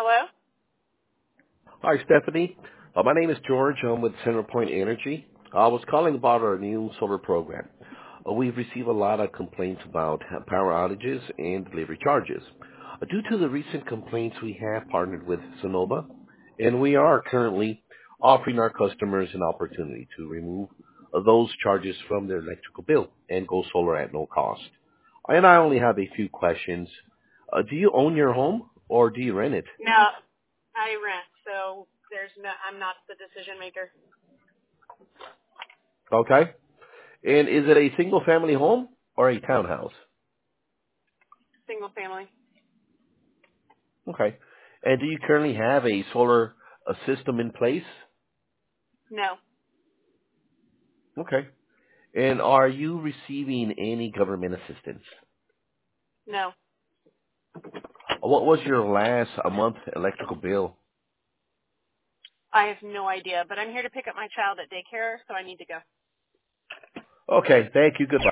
Hello? Hi, Stephanie. My name is George. I'm with CenterPoint Energy. I was calling about our new solar program. We've received a lot of complaints about power outages and delivery charges. Due to the recent complaints, we have partnered with Sonova, and we are currently offering our customers an opportunity to remove those charges from their electrical bill and go solar at no cost. And I only have a few questions. Do you own your home or do you rent it? No, I rent, so I'm not the decision maker. Okay. And is it a single-family home or a townhouse? Single family. Okay. And do you currently have a solar system in place? No, Okay. And are you receiving any government assistance? no. What was your last month electrical bill? I have no idea, but I'm here to pick up my child at daycare, so I need to go. Okay. Thank you. Goodbye.